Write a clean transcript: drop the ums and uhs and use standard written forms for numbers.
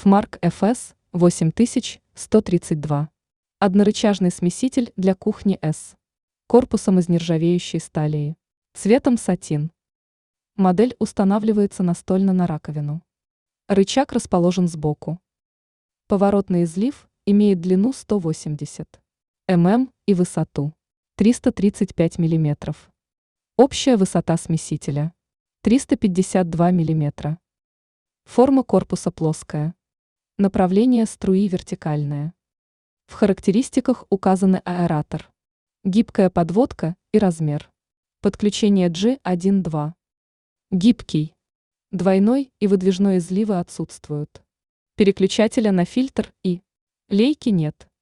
Фмарк FS 8132. Однорычажный смеситель для кухни С. Корпусом из нержавеющей стали. Цветом сатин. Модель устанавливается настольно на раковину. Рычаг расположен сбоку. Поворотный излив имеет длину 180 мм и высоту 335 мм. Общая высота смесителя 352 мм. Форма корпуса плоская. Направление струи вертикальное. В характеристиках указаны аэратор, гибкая подводка и размер. Подключение G1.2. Гибкий. Двойной и выдвижной изливы отсутствуют. Переключателя на фильтр и лейки нет.